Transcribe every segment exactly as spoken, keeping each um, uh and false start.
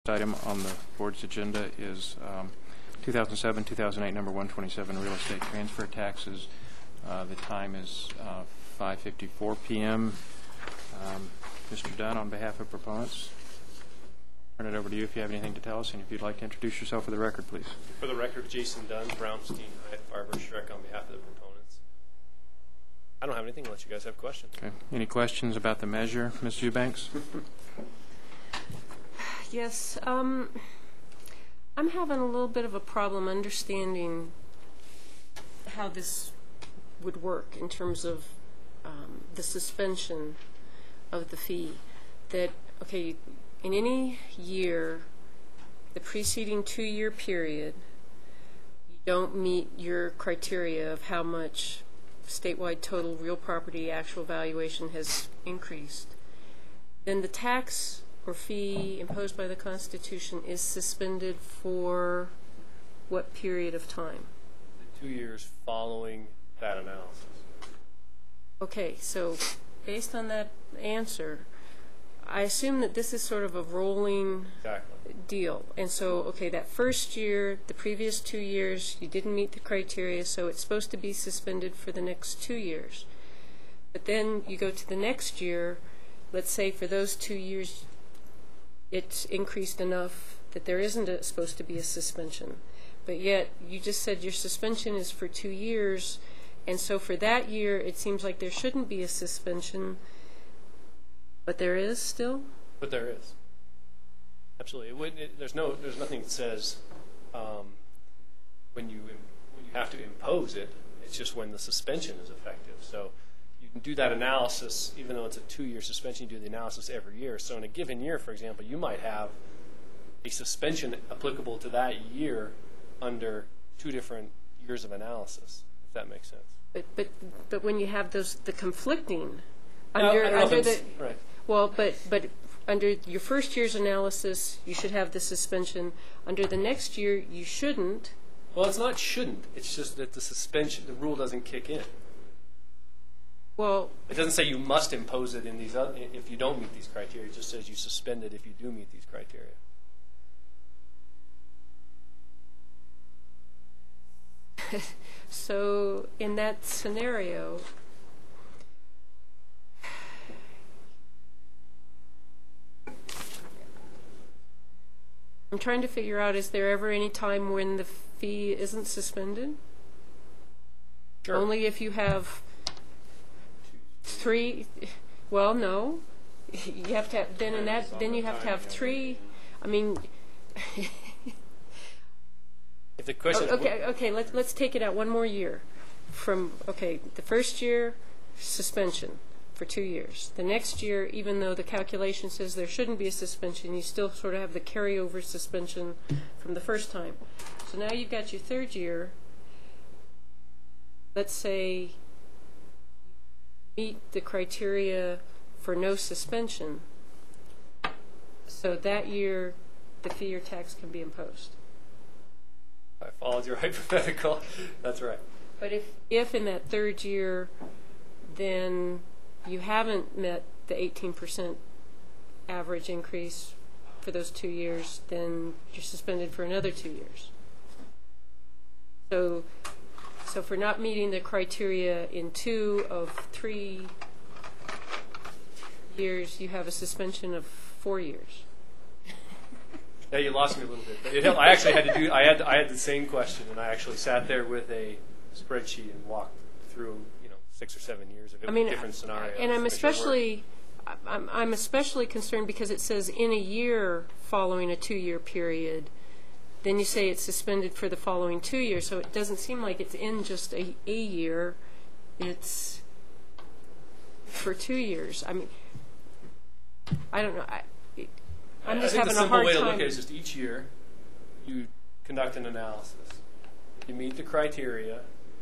Item on the board's agenda is um, two thousand seven, two thousand eight, number one twenty-seven, real estate transfer taxes. Uh, the time is uh, five fifty-four p m Um, Mister Dunn, on behalf of proponents, turn it over to you if you have anything to tell us, and if you'd like to introduce yourself for the record, please. For the record, Jason Dunn, Brownstein, Hyatt, Farber, Schreck, on behalf of the proponents. I don't have anything unless you guys have questions. Okay. Any questions about the measure, Miz Eubanks? Yes, um, I'm having a little bit of a problem understanding how this would work in terms of um, the suspension of the fee. That, okay, in any year, the preceding two-year period, you don't meet your criteria of how much statewide total real property actual valuation has increased, then the tax or fee imposed by the Constitution is suspended for what period of time? The two years following that analysis. Okay, so based on that answer, I assume that this is sort of a rolling Exactly. deal. And so, okay, that first year, the previous two years, you didn't meet the criteria, so it's supposed to be suspended for the next two years. But then you go to the next year, let's say for those two years, it's increased enough that there isn't a, supposed to be a suspension. But yet, you just said your suspension is for two years, and so for that year, it seems like there shouldn't be a suspension, but there is still? But there is. Absolutely. It wouldn't, it, there's no, there's nothing that says um, when you when you have to impose it. It's just when the suspension is effective. So you can do that analysis, even though it's a two-year suspension. You do the analysis every year. So in a given year, for example, you might have a suspension applicable to that year under two different years of analysis. If that makes sense. But but but when you have those the conflicting No, under I don't know under if the it's- right. well, but but under your first year's analysis, you should have the suspension. Under the next year, you shouldn't. Well, it's not shouldn't. It's just that the suspension, the rule doesn't kick in. Well, It doesn't say you must impose it in these other, if you don't meet these criteria. It just says you suspend it if you do meet these criteria. so in that scenario, I'm trying to figure out, is there ever any time when the fee isn't suspended? Sure. Only if you have three, well, no. You have to have, then in that, then you have to have three, I mean, If the question, oh, okay, okay, let's, let's take it out one more year. From, okay, the first year, suspension for two years. The next year, even though the calculation says there shouldn't be a suspension, you still sort of have the carryover suspension from the first time. So now you've got your third year. Let's say meet the criteria for no suspension. So that year, the fee or tax can be imposed. I followed your hypothetical. That's right. But if, if in that third year, then you haven't met the eighteen percent average increase for those two years, then you're suspended for another two years. So, so for not meeting the criteria in two of three years, you have a suspension of four years. Yeah, you lost me a little bit. But it helped. I actually had to do. I had I had the same question, and I actually sat there with a spreadsheet and walked through, you know, six or seven years of I mean, different scenarios. and I'm to make sure it worked. especially, I'm, I'm especially concerned because it says in a year following a two-year period, then you say it's suspended for the following two years. So it doesn't seem like it's in just a, a year. It's for two years. I mean, I don't know. I, I'm just I think having the a simple hard way to time. look at it is just each year you conduct an analysis. If you meet the criteria,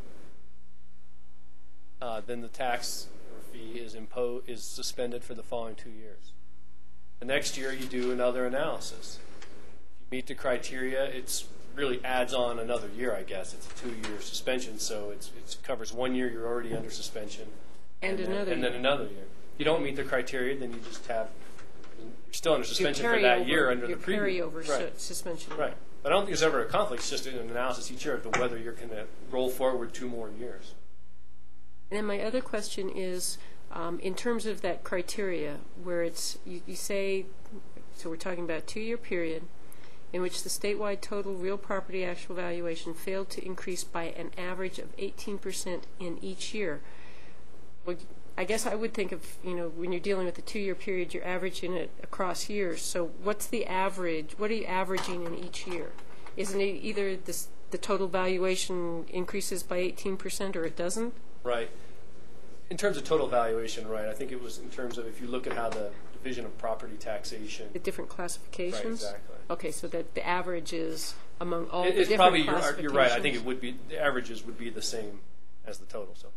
uh, then the tax or fee is impo- is suspended for the following two years. The next year you do another analysis. If you meet the criteria, it's really adds on another year, I guess. It's a two-year suspension, so it's, it covers one year you're already under suspension. And then, another and then year. another year. If you don't meet the criteria, then you just have you're still under your suspension for that carryover- year under your the previous. carryover su- Right. suspension. Right. But I don't think there's ever a conflict. It's just an analysis each year of to whether you're going to roll forward two more years. And then my other question is, um, in terms of that criteria, where it's, you, you say, so we're talking about a two-year period in which the statewide total real property actual valuation failed to increase by an average of eighteen percent in each year. Well, I guess I would think of, you know, when you're dealing with a two-year period, you're averaging it across years. So what's the average? What are you averaging in each year? Isn't it either this, the total valuation increases by eighteen percent or it doesn't? Right. In terms of total valuation, right, I think it was in terms of if you look at how the Division of Property Taxation. The different classifications? Right, exactly. Okay, so that the average is among all It- the it's different probably, you're, classifications? you're right. I think it would be, the averages would be the same as the total, so.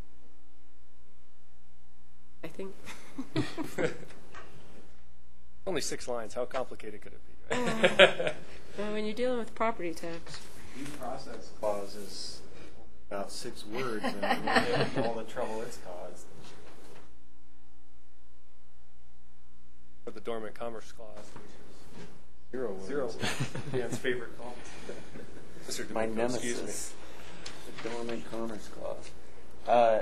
I think. Only six lines. How complicated could it be? Right? Well, when you're dealing with property tax. Due process clause is about six words, and all the trouble it's caused. Or the Dormant Commerce Clause, which is Zero words. zero. Dan's favorite clause. Mister My Domingo, excuse me. nemesis, the dormant commerce clause. Uh,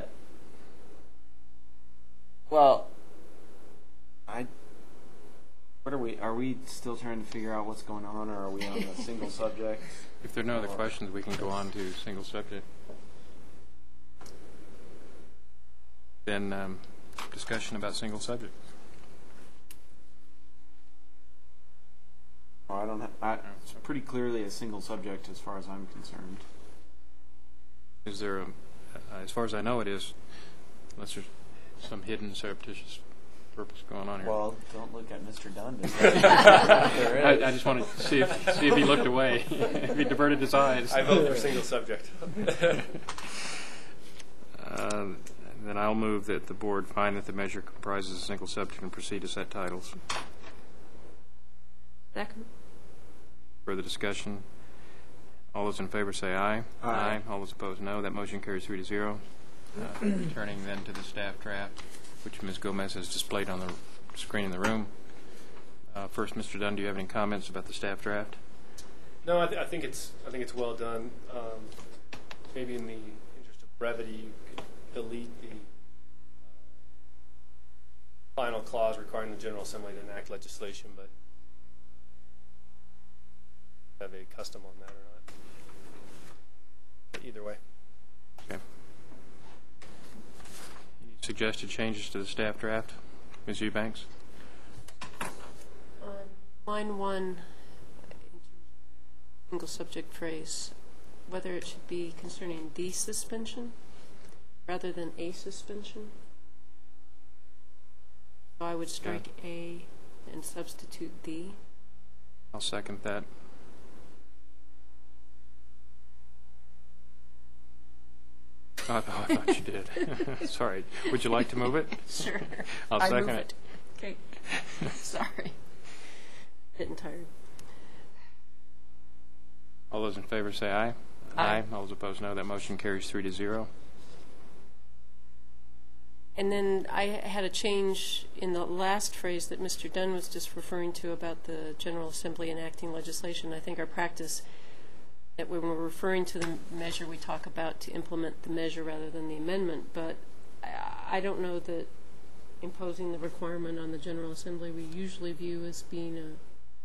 well, I. What are we? Are we still trying to figure out what's going on, or are we on a single subject? If there are no other questions, we can go on to single subject. Then um, discussion about single subject. Oh, I don't. Ha- I, it's pretty clearly a single subject as far as I'm concerned. Is there, a, uh, as far as I know, it is, unless there's some hidden surreptitious purpose going on here. Well, don't look at Mister Dunn. There I, is. I just wanted to see if see if he looked away, if he diverted his eyes. I vote for single subject. Uh, then I'll move that the board find that the measure comprises a single subject and proceed to set titles. Second. Further discussion? All those in favor say aye. Aye. All those opposed, no. That motion carries three to zero. Uh, turning then to the staff draft, which Miz Gomez has displayed on the screen in the room. Uh, first, Mister Dunn, do you have any comments about the staff draft? No, I, th- I think it's I think it's well done. Um, maybe in the interest of brevity, you could delete the uh, final clause requiring the General Assembly to enact legislation, but have a custom on that or not. But either way. Okay. Any suggested changes to the staff draft? Miz Eubanks? On line one, single subject phrase, whether it should be concerning the suspension rather than a suspension. So I would strike a and substitute the. I'll second that. Oh, I thought I thought you did. Sorry. Would you like to move it? Sure. I'll I second move it. it. Okay. Sorry. Getting tired. All those in favor say aye. Aye. All those opposed, no. That motion carries three to zero. And then I had a change in the last phrase that Mister Dunn was just referring to about the General Assembly enacting legislation. I think our practice that when we're referring to the measure, we talk about to implement the measure rather than the amendment. But I, I don't know that imposing the requirement on the General Assembly we usually view as being a,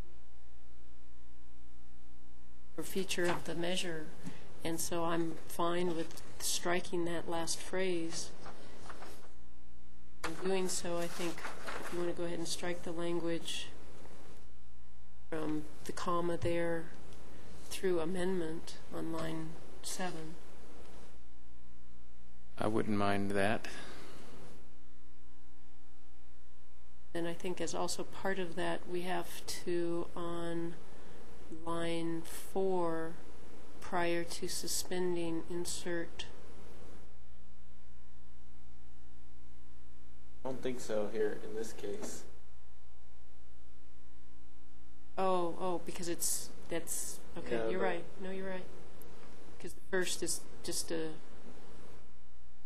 a feature of the measure. And so I'm fine with striking that last phrase. In doing so, I think if you want to go ahead and strike the language from the comma there through amendment on line seven. I wouldn't mind that. And I think as also part of that, we have to, on line four, prior to suspending, insert. I don't think so here in this case. Oh, oh, because it's, that's, okay, Yeah, you're but- right. No, you're right. Because the first is just a,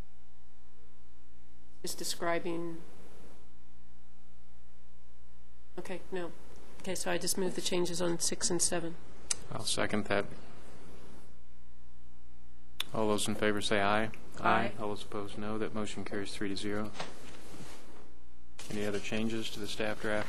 just describing Okay, no. Okay, so I just moved the changes on six and seven. I'll second that. All those in favor say aye. Aye. All those opposed, no. That motion carries three to zero. Any other changes to the staff draft?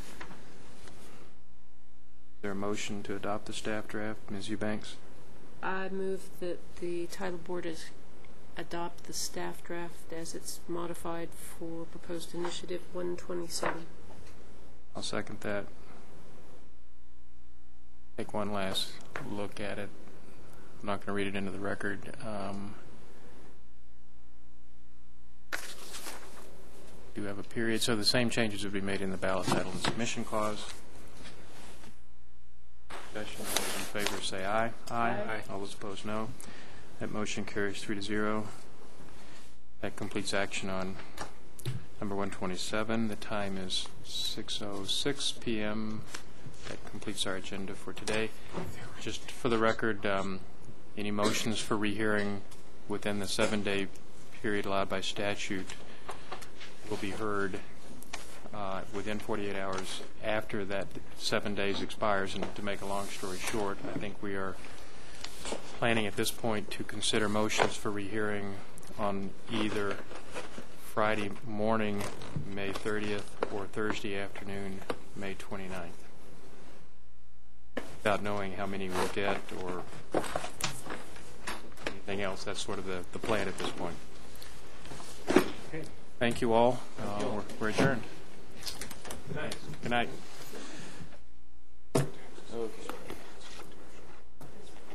Is there a motion to adopt the staff draft? Miz Eubanks? I move that the title board is adopt the staff draft as it's modified for proposed initiative one twenty-seven. I'll second that. Take one last look at it. I'm not going to read it into the record. Um, do have a period. So the same changes would be made in the ballot title and submission clause. Discussion. All those in favor say aye. Aye. Aye. All those opposed, no. That motion carries three to zero. That completes action on number one twenty-seven. The time is six oh six p m That completes our agenda for today. Just for the record, um, any motions for rehearing within the seven-day period allowed by statute will be heard uh, within forty-eight hours after that seven days expires. And to make a long story short, I think we are planning at this point to consider motions for rehearing on either Friday morning, May thirtieth, or Thursday afternoon, May twenty-ninth. Without knowing how many we'll get or anything else, that's sort of the, the plan at this point. Okay. Thank you all. Uh, we're, we're adjourned. Good night. Good night. Okay.